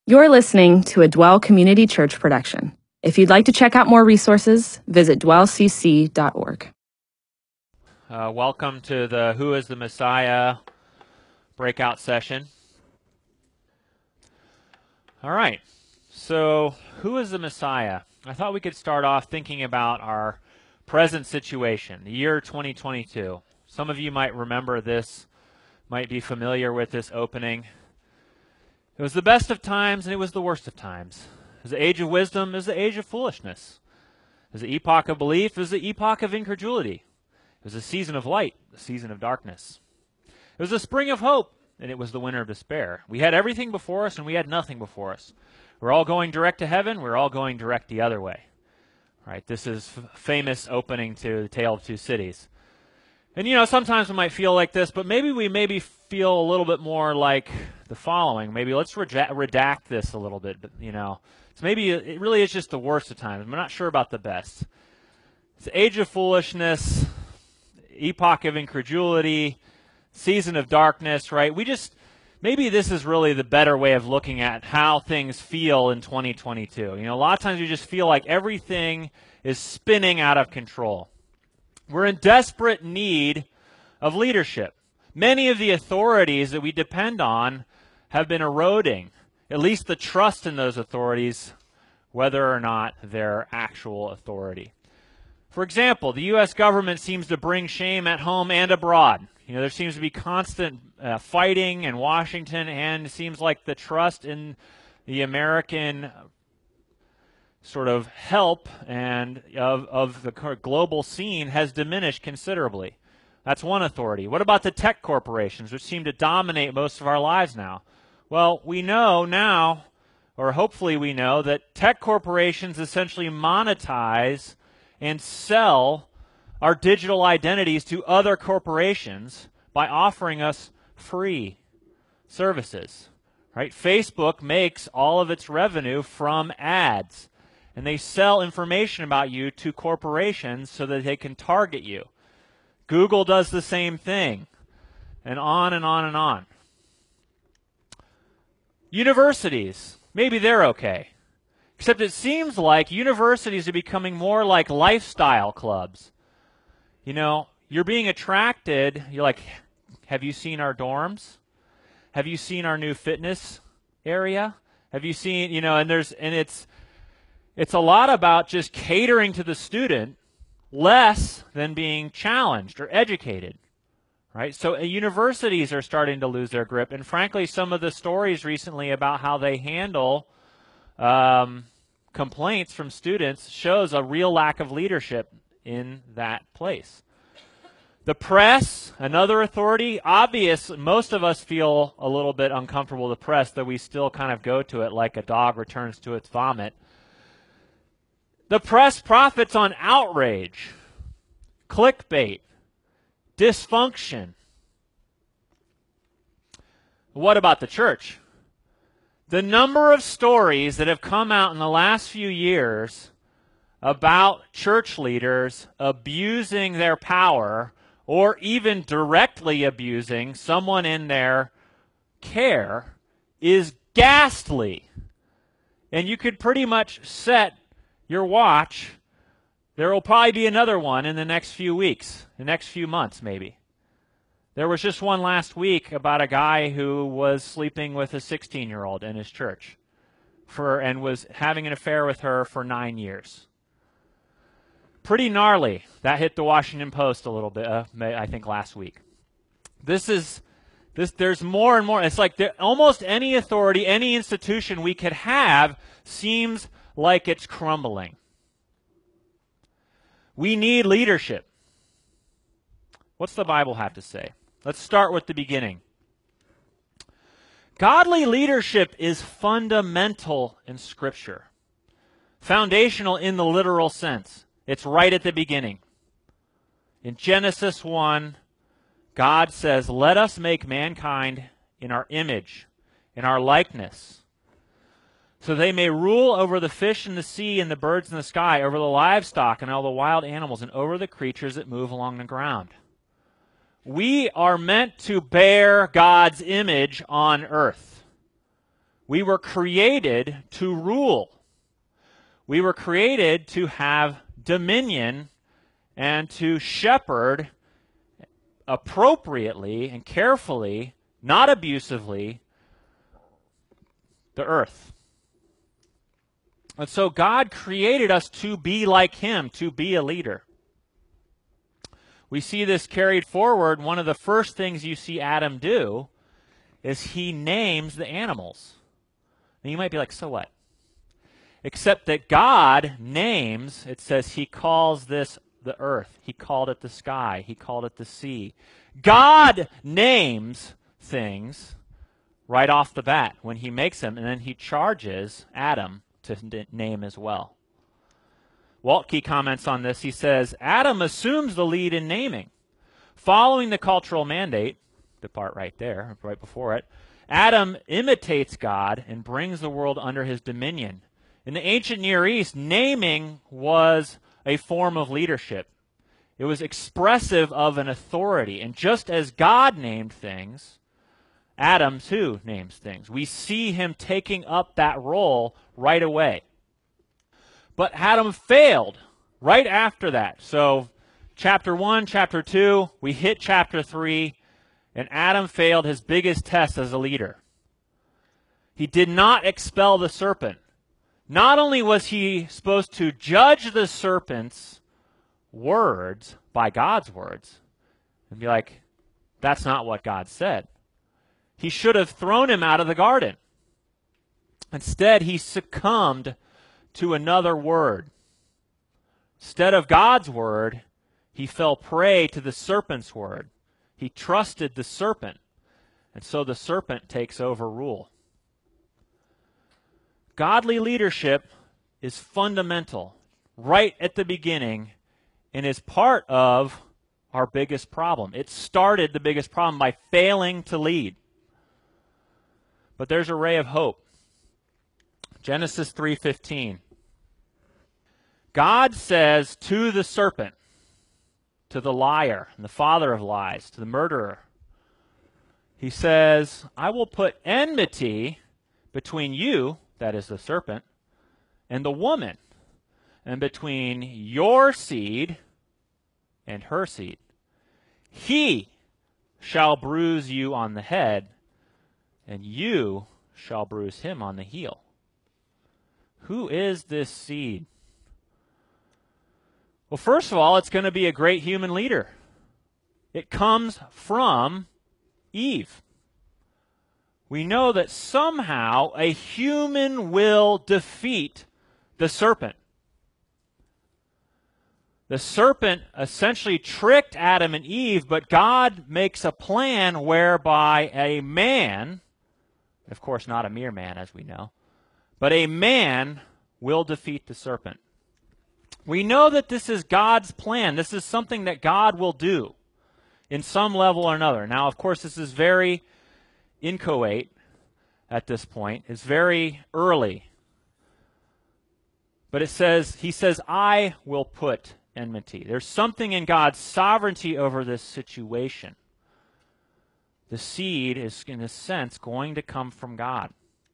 You're listening to a Dwell Community Church production. If you'd like to check out more resources, visit dwellcc.org. Welcome to the Who is the Messiah breakout session. All right, so who is the Messiah? I thought we could start off thinking about our present situation, the year 2022. Some of you might remember this, might be familiar with this opening. It was the best of times and it was the worst of times. It was the age of wisdom, it was the age of foolishness. It was the epoch of belief, it was the epoch of incredulity. It was a season of light, the season of darkness. It was the spring of hope, and it was the winter of despair. We had everything before us, and we had nothing before us. We're all going direct to heaven. We're all going direct the other way. Right? This is famous opening to The Tale of Two Cities. And, sometimes we might feel like this, but maybe we feel a little bit more like the following. Maybe let's redact this a little bit, So maybe it really is just the worst of times. I'm not sure about the best. It's the age of foolishness, epoch of incredulity, season of darkness, right? Maybe this is really the better way of looking at how things feel in 2022. A lot of times you just feel like everything is spinning out of control. We're in desperate need of leadership. Many of the authorities that we depend on have been eroding, at least the trust in those authorities, whether or not they're actual authority. For example, the U.S. government seems to bring shame at home and abroad. There seems to be constant fighting in Washington, and it seems like the trust in the American sort of help and of the global scene has diminished considerably. That's one authority. What about the tech corporations, which seem to dominate most of our lives now? Well, we know now, or hopefully we know, that tech corporations essentially monetize and sell our digital identities to other corporations by offering us free services. Right? Facebook makes all of its revenue from ads, and they sell information about you to corporations so that they can target you. Google does the same thing, and on and on and on. Universities, maybe they're okay. Except it seems like universities are becoming more like lifestyle clubs. You're being attracted. You're like, have you seen our dorms? Have you seen our new fitness area? Have you seen, it's a lot about just catering to the student less than being challenged or educated. Right? So universities are starting to lose their grip. And frankly, some of the stories recently about how they handle complaints from students shows a real lack of leadership in that place. The press, another authority, most of us feel a little bit uncomfortable with the press, though we still kind of go to it like a dog returns to its vomit. The press profits on outrage, clickbait, dysfunction. What about the church? The number of stories that have come out in the last few years about church leaders abusing their power or even directly abusing someone in their care is ghastly. And you could pretty much set your watch. There will probably be another one in the next few weeks, the next few months maybe. There was just one last week about a guy who was sleeping with a 16-year-old in his church and was having an affair with her for 9 years. Pretty gnarly. That hit the Washington Post a little bit, I think, last week. There's more and more. It's like almost any authority, any institution we could have seems like it's crumbling. We need leadership. What's the Bible have to say? Let's start with the beginning. Godly leadership is fundamental in Scripture. Foundational in the literal sense. It's right at the beginning. In Genesis 1, God says, "Let us make mankind in our image, in our likeness, so they may rule over the fish in the sea and the birds in the sky, over the livestock and all the wild animals, and over the creatures that move along the ground." We are meant to bear God's image on earth. We were created to rule. We were created to have dominion and to shepherd appropriately and carefully, not abusively, the earth. And so God created us to be like him, to be a leader. We see this carried forward. One of the first things you see Adam do is he names the animals. And you might be like, so what? Except that God names, it says he calls this the earth. He called it the sky. He called it the sea. God names things right off the bat when he makes them, and then he charges Adam to name as well. Waltke comments on this. He says, Adam assumes the lead in naming. Following the cultural mandate, the part right there, right before it, Adam imitates God and brings the world under his dominion. In the ancient Near East, naming was a form of leadership. It was expressive of an authority. And just as God named things, Adam too names things. We see him taking up that role right away. But Adam failed right after that. So chapter 1, chapter 2, we hit chapter 3, and Adam failed his biggest test as a leader. He did not expel the serpent. Not only was he supposed to judge the serpent's words by God's words and be like, that's not what God said. He should have thrown him out of the garden. Instead, he succumbed to another word. Instead of God's word, he fell prey to the serpent's word. He trusted the serpent, and so the serpent takes over rule. Godly leadership is fundamental right at the beginning and is part of our biggest problem. It started the biggest problem by failing to lead. But there's a ray of hope. Genesis 3:15. God says to the serpent, to the liar, and the father of lies, to the murderer, he says, I will put enmity between you, that is the serpent, and the woman, and between your seed and her seed. He shall bruise you on the head, and you shall bruise him on the heel. Who is this seed? Well, first of all, it's going to be a great human leader. It comes from Eve. We know that somehow a human will defeat the serpent. The serpent essentially tricked Adam and Eve, but God makes a plan whereby a man, of course not a mere man as we know, but a man will defeat the serpent. We know that this is God's plan. This is something that God will do in some level or another. Now, of course, this is very inchoate at this point. It's very early. But he says, I will put enmity. There's something in God's sovereignty over this situation. The seed is, in a sense, going to come from God.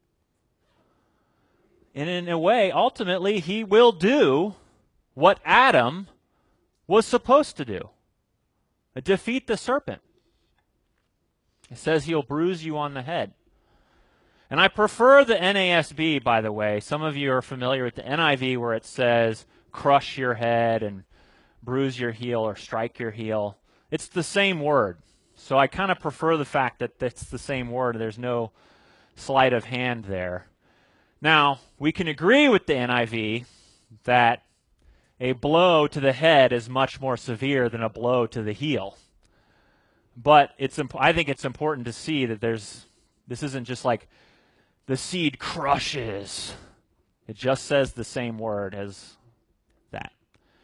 And in a way, ultimately, he will do what Adam was supposed to do. Defeat the serpent. It says he'll bruise you on the head. And I prefer the NASB, by the way. Some of you are familiar with the NIV where it says crush your head and bruise your heel or strike your heel. It's the same word. So I kind of prefer the fact that it's the same word. There's no sleight of hand there. Now, we can agree with the NIV that a blow to the head is much more severe than a blow to the heel. But I think it's important to see that this isn't just like the seed crushes. It just says the same word as that.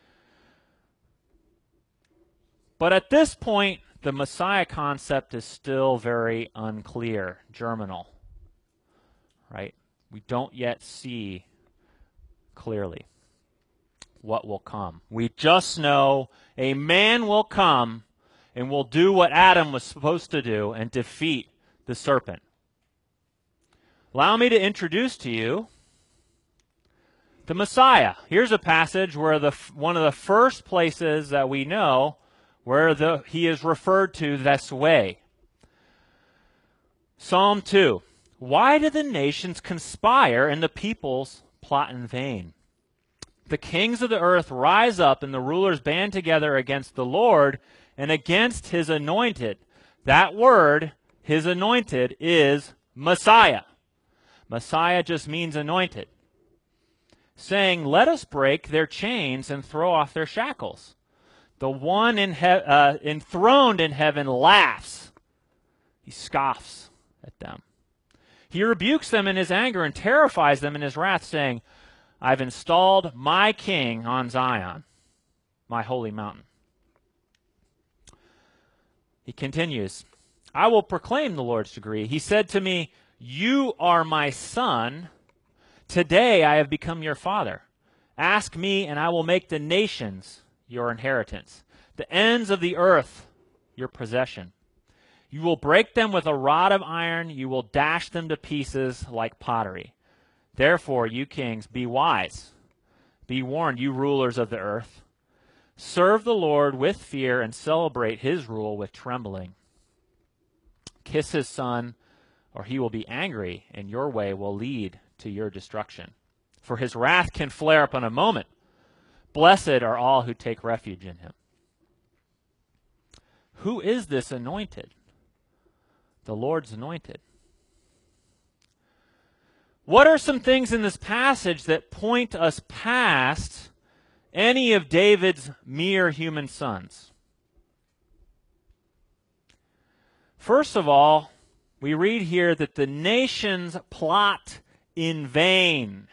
But at this point, the Messiah concept is still very unclear, germinal, right? We don't yet see clearly what will come. We just know a man will come and will do what Adam was supposed to do and defeat the serpent. Allow me to introduce to you the Messiah. Here's a passage where one of the first places that we know where he is referred to this way. Psalm 2. Why do the nations conspire and the peoples plot in vain? The kings of the earth rise up and the rulers band together against the Lord and against his anointed. That word, his anointed, is Messiah. Messiah just means anointed. Saying, let us break their chains and throw off their shackles. The one enthroned in heaven laughs. He scoffs at them. He rebukes them in his anger and terrifies them in his wrath, saying, I've installed my king on Zion, my holy mountain. He continues, I will proclaim the Lord's decree. He said to me, you are my son. Today I have become your father. Ask me, and I will make the nations your inheritance, the ends of the earth your possession. You will break them with a rod of iron. You will dash them to pieces like pottery. Therefore, you kings, be wise. Be warned, you rulers of the earth. Serve the Lord with fear and celebrate his rule with trembling. Kiss his son, or he will be angry, and your way will lead to your destruction. For his wrath can flare up in a moment. Blessed are all who take refuge in him. Who is this anointed? The Lord's anointed. What are some things in this passage that point us past any of David's mere human sons? First of all, we read here that the nations plot in vain.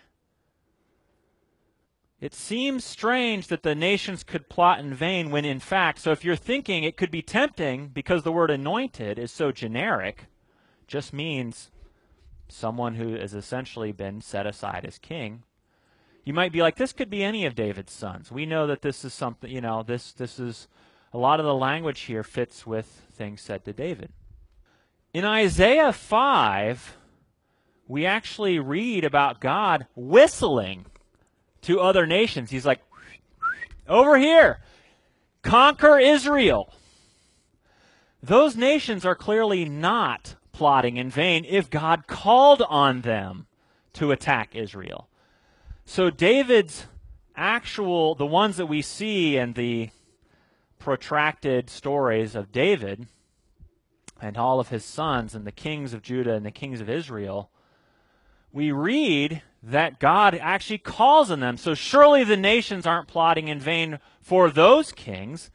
It seems strange that the nations could plot in vain when in fact, so if you're thinking it could be tempting because the word anointed is so generic, just means someone who has essentially been set aside as king. You might be like, this could be any of David's sons. We know that this is something, this is, a lot of the language here fits with things said to David. In Isaiah 5, we actually read about God whistling to other nations. He's like, over here, conquer Israel. Those nations are clearly not plotting in vain if God called on them to attack Israel. So David's the ones that we see in the protracted stories of David and all of his sons and the kings of Judah and the kings of Israel, we read that God actually calls on them. So surely the nations aren't plotting in vain for those kings.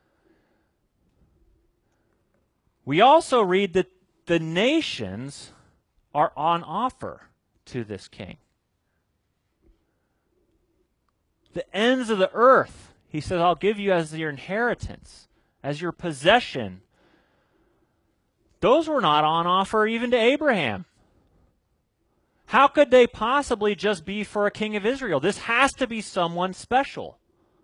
We also read that the nations are on offer to this king. The ends of the earth, he says, I'll give you as your inheritance, as your possession. Those were not on offer even to Abraham. How could they possibly just be for a king of Israel? This has to be someone special.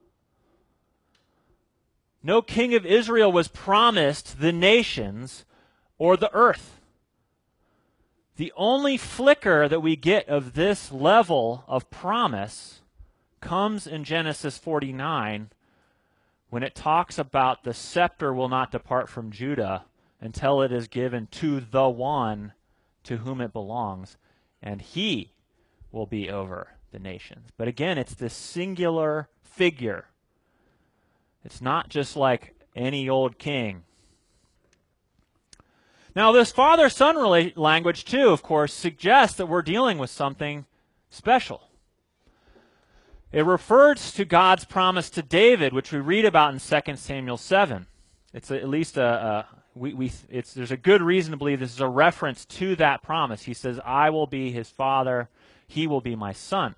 No king of Israel was promised the nations or the earth. The only flicker that we get of this level of promise comes in Genesis 49 when it talks about the scepter will not depart from Judah until it is given to the one to whom it belongs, and he will be over the nations. But again, it's this singular figure. It's not just like any old king. Now, this father-son language, too, of course, suggests that we're dealing with something special. It refers to God's promise to David, which we read about in 2 Samuel 7. It's at least there's a good reason to believe this is a reference to that promise. He says, I will be his father, he will be my son.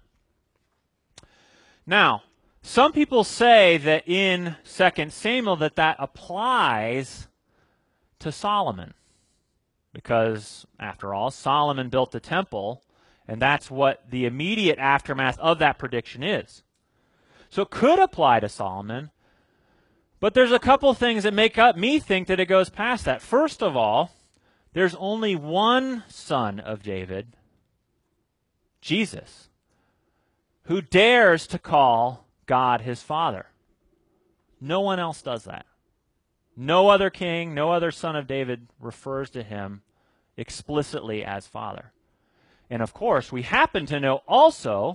Now, some people say that in 2 Samuel that applies to Solomon. Because, after all, Solomon built the temple, and that's what the immediate aftermath of that prediction is. So it could apply to Solomon, but there's a couple things that make me think that it goes past that. First of all, there's only one son of David Jesus, who dares to call God his Father. No one else does that. No other king, no other son of David refers to him explicitly as Father. And of course, we happen to know also,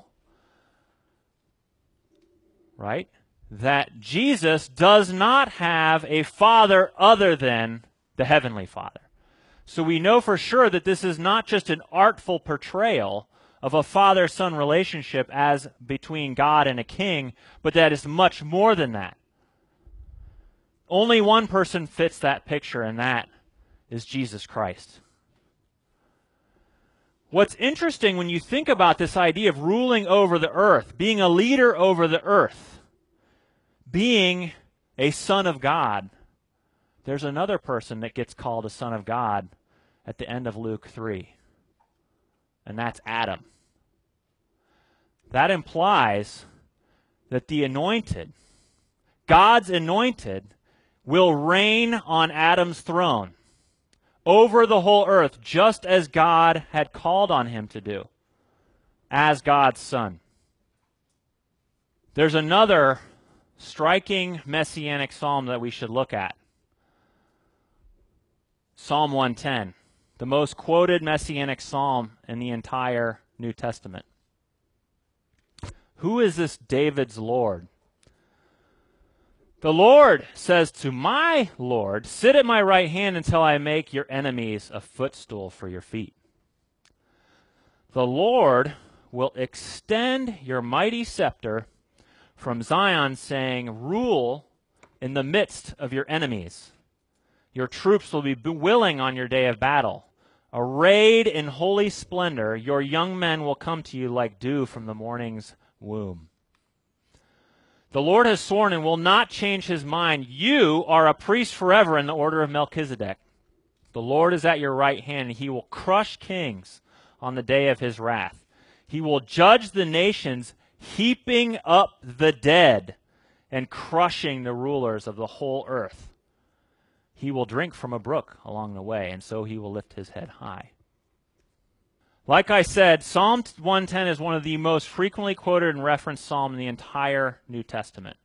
right, that Jesus does not have a Father other than the Heavenly Father. So we know for sure that this is not just an artful portrayal of a father-son relationship as between God and a king, but that is much more than that. Only one person fits that picture, and that is Jesus Christ. What's interesting when you think about this idea of ruling over the earth, being a leader over the earth, being a son of God, there's another person that gets called a son of God at the end of Luke 3, and that's Adam. That implies that the anointed, God's anointed, will reign on Adam's throne over the whole earth, just as God had called on him to do, as God's son. There's another striking messianic psalm that we should look at. Psalm 110, the most quoted messianic psalm in the entire New Testament. Who is this David's Lord? The Lord says to my Lord, sit at my right hand until I make your enemies a footstool for your feet. The Lord will extend your mighty scepter from Zion, saying, rule in the midst of your enemies. Your troops will be willing on your day of battle. Arrayed in holy splendor, your young men will come to you like dew from the morning's womb. The Lord has sworn and will not change his mind. You are a priest forever in the order of Melchizedek. The Lord is at your right hand, and he will crush kings on the day of his wrath. He will judge the nations, heaping up the dead and crushing the rulers of the whole earth. He will drink from a brook along the way, and so he will lift his head high. Like I said, Psalm 110 is one of the most frequently quoted and referenced psalm in the entire New Testament.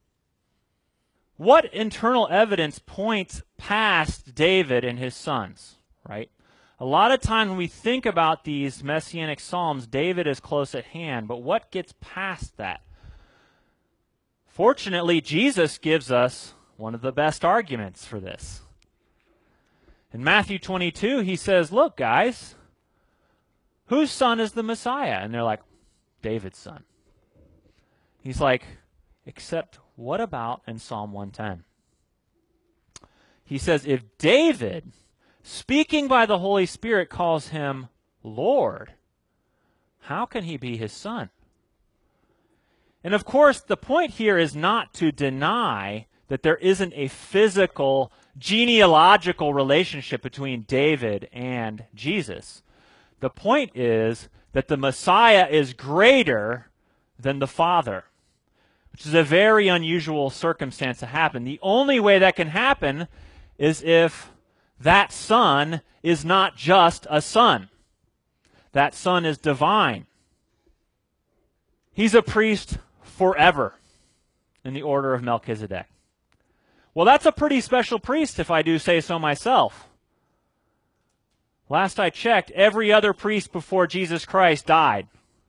What internal evidence points past David and his sons, right? A lot of time when we think about these messianic psalms, David is close at hand, but what gets past that? Fortunately, Jesus gives us one of the best arguments for this. In Matthew 22, he says, look, guys, whose son is the Messiah? And they're like, David's son. He's like, except what about in Psalm 110? He says, if David, speaking by the Holy Spirit, calls him Lord, how can he be his son? And of course, the point here is not to deny that there isn't a physical, genealogical relationship between David and Jesus. The point is that the Messiah is greater than the Father, which is a very unusual circumstance to happen. The only way that can happen is if that Son is not just a son. That Son is divine. He's a priest forever in the order of Melchizedek. Well, that's a pretty special priest, if I do say so myself. Last I checked, every other priest before Jesus Christ died.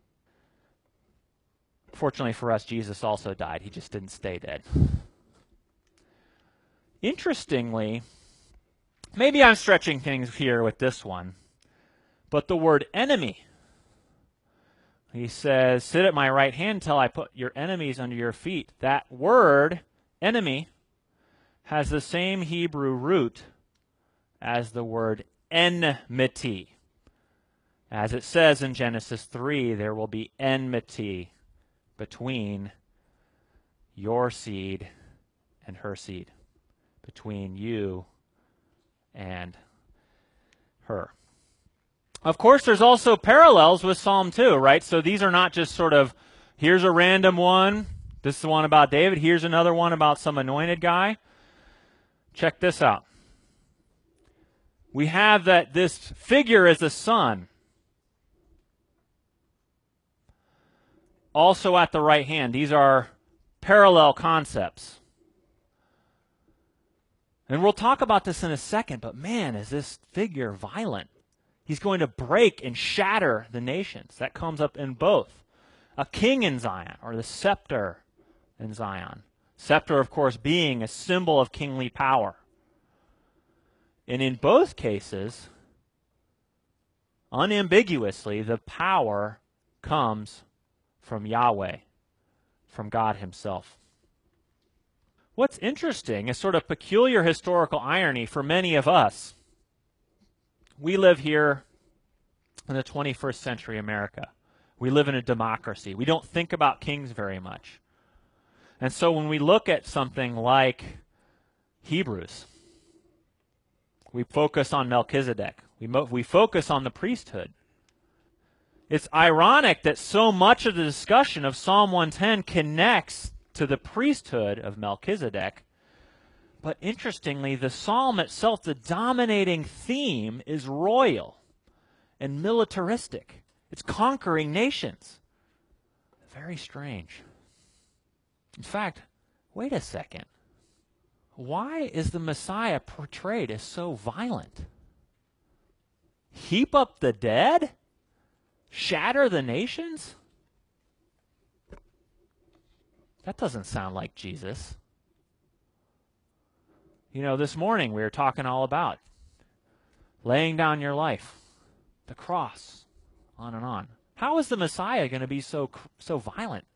Fortunately for us, Jesus also died. He just didn't stay dead. Interestingly, maybe I'm stretching things here with this one, but the word enemy, he says, sit at my right hand till I put your enemies under your feet. That word, enemy, has the same Hebrew root as the word enmity. As it says in Genesis 3, there will be enmity between your seed and her seed, between you and her. Of course, there's also parallels with Psalm 2, right? So these are not just sort of, here's a random one, this is the one about David, here's another one about some anointed guy. Check this out. We have that this figure is a son. also at the right hand. These are parallel concepts. And we'll talk about this in a second, but man, is this figure violent. He's going to break and shatter the nations. That comes up in both. A king in Zion, or the scepter in Zion. Scepter, of course, being a symbol of kingly power. And in both cases, unambiguously, the power comes from Yahweh, from God himself. What's interesting is sort of peculiar historical irony for many of us. We live here in the 21st century America. We live in a democracy. We don't think about kings very much. And so when we look at something like Hebrews, we focus on Melchizedek. We focus on the priesthood. It's ironic that so much of the discussion of Psalm 110 connects to the priesthood of Melchizedek. But interestingly, the psalm itself, the dominating theme is royal and militaristic. It's conquering nations. Very strange. In fact, wait a second. Why is the Messiah portrayed as so violent? Heap up the dead? Shatter the nations? That doesn't sound like Jesus. You know, this morning we were talking all about laying down your life, the cross, on and on. How is the Messiah going to be so violent?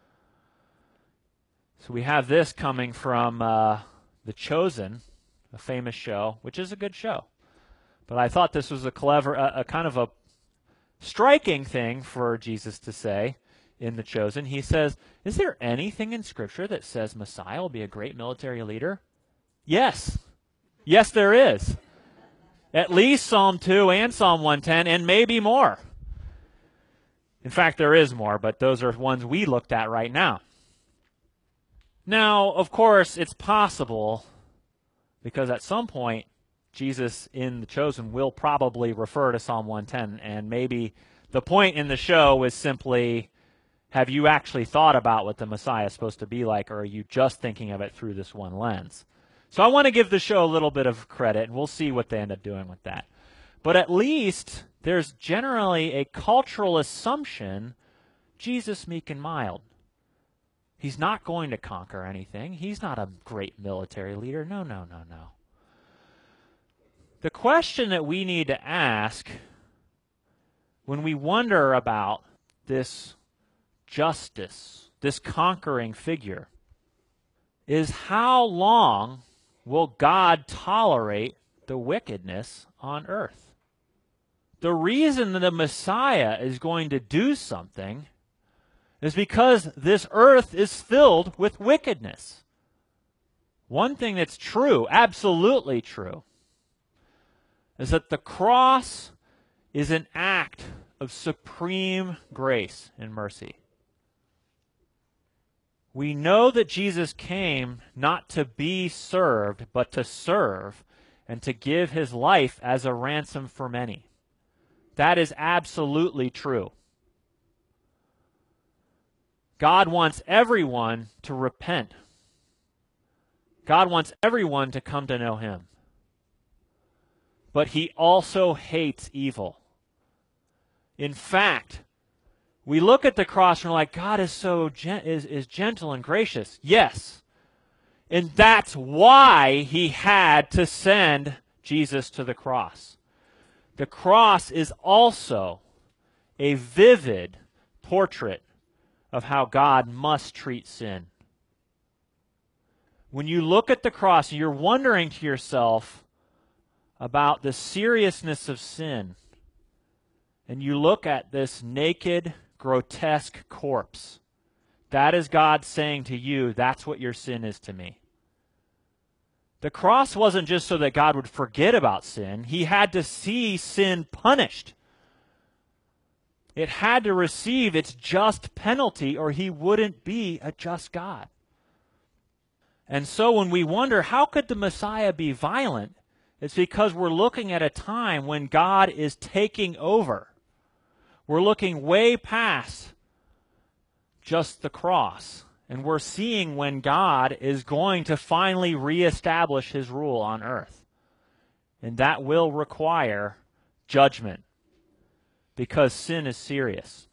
So we have this coming from The Chosen, a famous show, which is a good show. But I thought this was a clever, a kind of a striking thing for Jesus to say in The Chosen. He says, is there anything in Scripture that says Messiah will be a great military leader? Yes. Yes, there is. At least Psalm 2 and Psalm 110, and maybe more. In fact, there is more, but those are ones we looked at right now. Now, of course, it's possible, because at some point, Jesus in The Chosen will probably refer to Psalm 110, and maybe the point in the show is simply, have you actually thought about what the Messiah is supposed to be like, or are you just thinking of it through this one lens? So I want to give the show a little bit of credit, and we'll see what they end up doing with that. But at least there's generally a cultural assumption, Jesus meek and mild. He's not going to conquer anything. He's not a great military leader. No. The question that we need to ask when we wonder about this justice, this conquering figure, is how long will God tolerate the wickedness on earth? The reason that the Messiah is going to do something is because this earth is filled with wickedness. One thing that's true, absolutely true, is that the cross is an act of supreme grace and mercy. We know that Jesus came not to be served, but to serve and to give his life as a ransom for many. That is absolutely true. God wants everyone to repent. God wants everyone to come to know him. But he also hates evil. In fact, we look at the cross and we're like, God is so is gentle and gracious. Yes. And that's why he had to send Jesus to the cross. The cross is also a vivid portrait of how God must treat sin. When you look at the cross, you're wondering to yourself about the seriousness of sin, and you look at this naked, grotesque corpse. That is God saying to you, that's what your sin is to me. The cross wasn't just so that God would forget about sin. He had to see sin punished. It had to receive its just penalty, or he wouldn't be a just God. And so when we wonder, how could the Messiah be violent? It's because we're looking at a time when God is taking over. We're looking way past just the cross. And we're seeing when God is going to finally reestablish his rule on earth. And that will require judgment because sin is serious.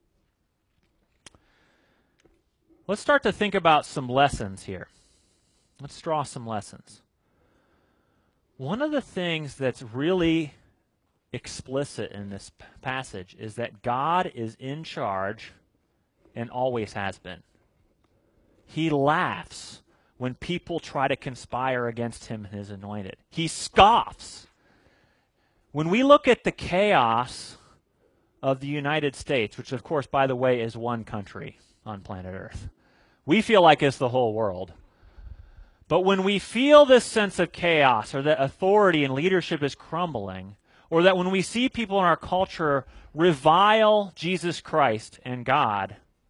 Let's start to think about some lessons here. Let's draw some lessons. One of the things that's really explicit in this passage is that God is in charge and always has been. He laughs when people try to conspire against him and his anointed. He scoffs. When we look at the chaos of the United States, which of course, by the way, is one country on planet Earth, we feel like it's the whole world. But when we feel this sense of chaos, or that authority and leadership is crumbling, or that when we see people in our culture revile Jesus Christ and God,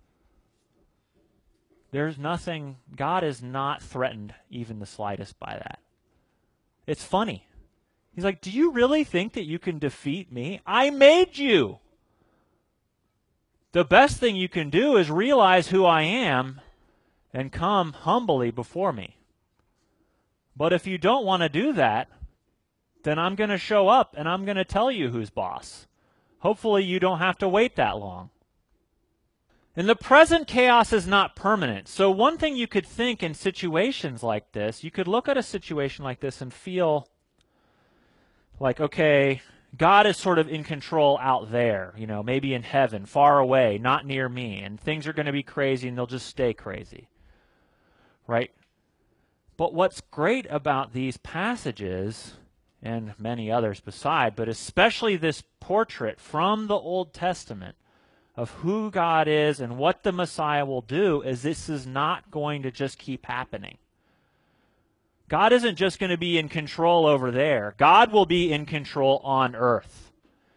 there's nothing, God is not threatened even the slightest by that. It's funny. He's like, do you really think that you can defeat me? I made you. The best thing you can do is realize who I am and come humbly before me. But if you don't want to do that, then I'm going to show up and I'm going to tell you who's boss. Hopefully you don't have to wait that long. And the present chaos is not permanent. So one thing you could think in situations like this, you could look at a situation like this and feel like, okay, God is sort of in control out there, maybe in heaven, far away, not near me, and things are going to be crazy and they'll just stay crazy, right? But what's great about these passages, and many others beside, but especially this portrait from the Old Testament of who God is and what the Messiah will do, is this is not going to just keep happening. God isn't just going to be in control over there. God will be in control on earth.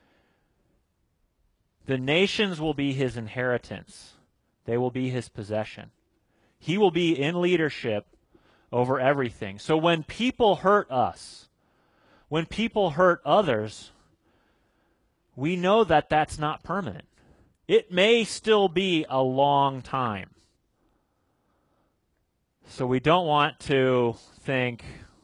The nations will be his inheritance. They will be his possession. He will be in leadership over everything. So when people hurt us, when people hurt others, we know that that's not permanent. It may still be a long time. So we don't want to think,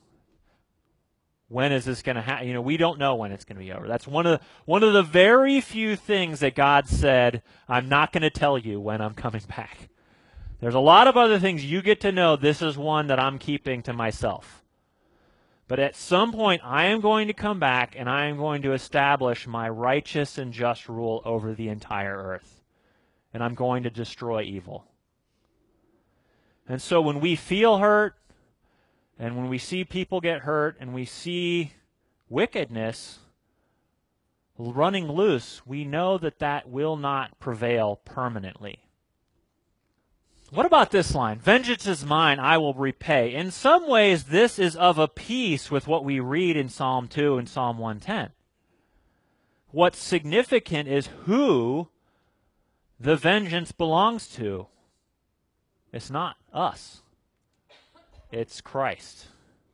when is this going to happen? We don't know when it's going to be over. That's one of the very few things that God said, I'm not going to tell you when I'm coming back. There's a lot of other things you get to know. This is one that I'm keeping to myself. But at some point, I am going to come back and I am going to establish my righteous and just rule over the entire earth. And I'm going to destroy evil. And so when we feel hurt, and when we see people get hurt, and we see wickedness running loose, we know that that will not prevail permanently. What about this line? Vengeance is mine, I will repay. In some ways, this is of a piece with what we read in Psalm 2 and Psalm 110. What's significant is who the vengeance belongs to. It's not us. It's Christ.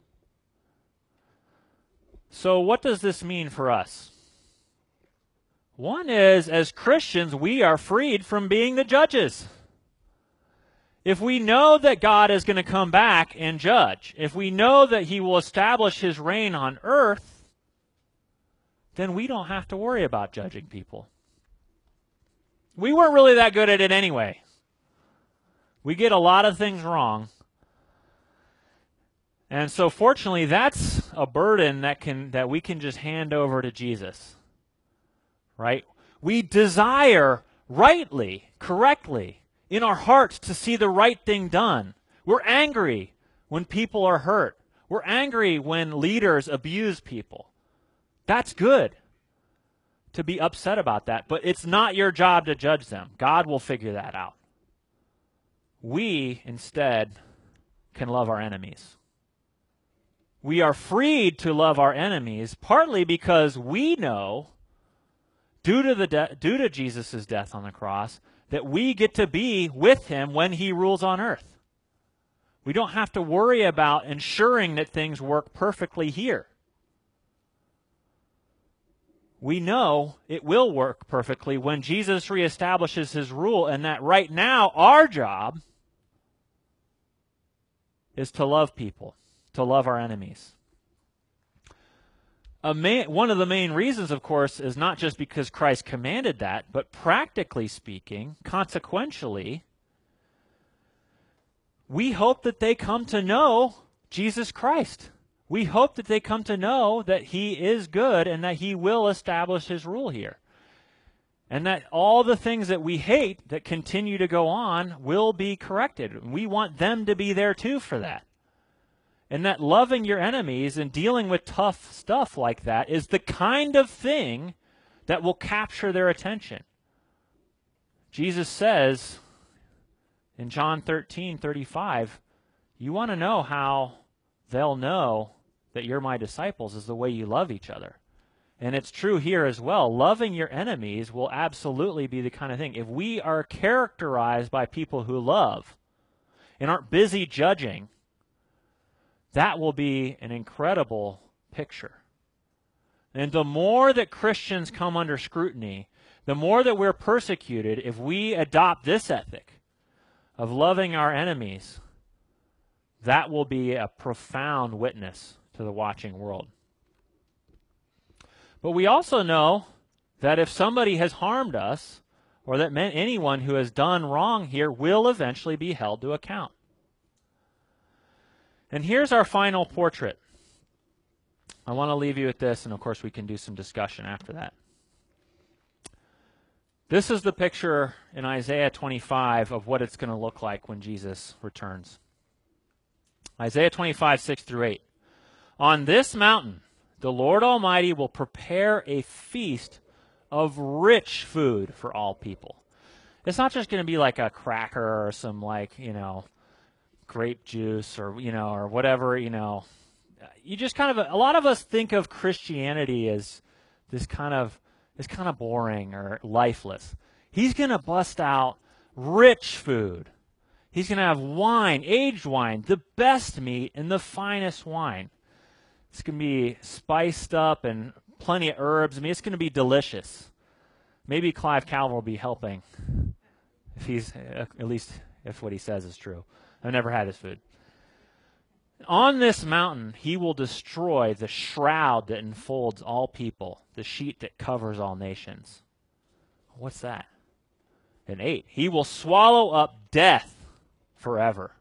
So what does this mean for us? One is, as Christians, we are freed from being the judges. If we know that God is going to come back and judge, if we know that he will establish his reign on earth, then we don't have to worry about judging people. We weren't really that good at it anyway. We get a lot of things wrong. And so fortunately, that's a burden that we can just hand over to Jesus. Right? We desire rightly, correctly, in our hearts to see the right thing done. We're angry when people are hurt. We're angry when leaders abuse people. That's good to be upset about that, but it's not your job to judge them. God will figure that out. We, instead, can love our enemies. We are freed to love our enemies, partly because we know, due to Jesus' death on the cross, that we get to be with him when he rules on earth. We don't have to worry about ensuring that things work perfectly here. we know it will work perfectly when Jesus reestablishes his rule, and that right now our job is to love people, to love our enemies. One of the main reasons, of course, is not just because Christ commanded that, but practically speaking, consequentially, we hope that they come to know Jesus Christ. We hope that they come to know that he is good and that he will establish his rule here. And that all the things that we hate that continue to go on will be corrected. We want them to be there too for that. And that loving your enemies and dealing with tough stuff like that is the kind of thing that will capture their attention. Jesus says in John 13:35, you want to know how they'll know that you're my disciples is the way you love each other. And it's true here as well. Loving your enemies will absolutely be the kind of thing. If we are characterized by people who love and aren't busy judging, that will be an incredible picture. And the more that Christians come under scrutiny, the more that we're persecuted if we adopt this ethic of loving our enemies, that will be a profound witness to the watching world. But we also know that if somebody has harmed us, or that anyone who has done wrong here will eventually be held to account. And here's our final portrait. I want to leave you with this, and of course we can do some discussion after that. This is the picture in Isaiah 25 of what it's going to look like when Jesus returns. Isaiah 25, 6-8. On this mountain, the Lord Almighty will prepare a feast of rich food for all people. It's not just going to be like a cracker or some grape juice or whatever, You just kind of, a lot of us think of Christianity as this kind of boring or lifeless. He's going to bust out rich food. He's going to have wine, aged wine, the best meat and the finest wine. It's going to be spiced up and plenty of herbs. I mean, it's going to be delicious. Maybe Clive Calver will be helping, if he's, at least if what he says is true. I've never had his food. On this mountain, he will destroy the shroud that enfolds all people, the sheet that covers all nations. What's that? And 8, he will swallow up death forever.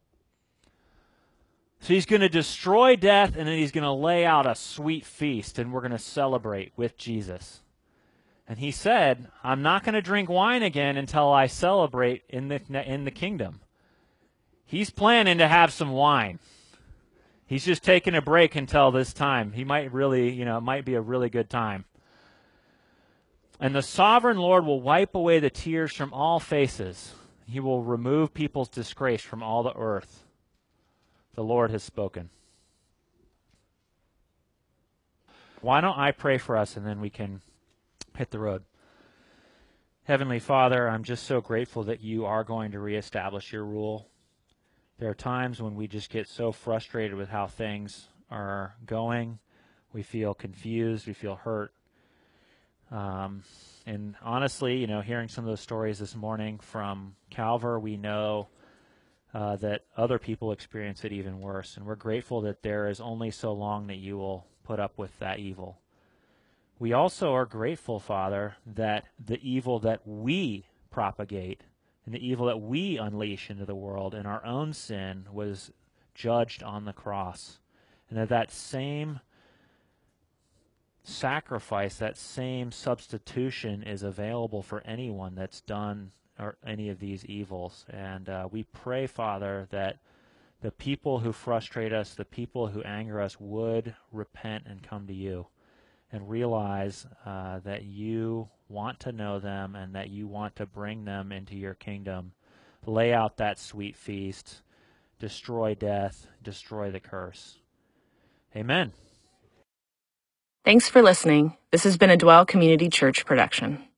So he's going to destroy death, and then he's going to lay out a sweet feast, and we're going to celebrate with Jesus. And he said, I'm not going to drink wine again until I celebrate in the kingdom. He's planning to have some wine. He's just taking a break until this time. He might really, it might be a really good time. And the sovereign Lord will wipe away the tears from all faces. He will remove people's disgrace from all the earth. The Lord has spoken. Why don't I pray for us and then we can hit the road. Heavenly Father, I'm just so grateful that you are going to reestablish your rule. There are times when we just get so frustrated with how things are going. We feel confused. We feel hurt. And honestly, hearing some of those stories this morning from Calver, we know that other people experience it even worse. And we're grateful that there is only so long that you will put up with that evil. We also are grateful, Father, that the evil that we propagate and the evil that we unleash into the world in our own sin was judged on the cross. And that same sacrifice, that same substitution is available for anyone that's done or any of these evils. And we pray, Father, that the people who frustrate us, the people who anger us would repent and come to you and realize that you want to know them and that you want to bring them into your kingdom. Lay out that sweet feast. Destroy death. Destroy the curse. Amen. Thanks for listening. This has been a Dwell Community Church production.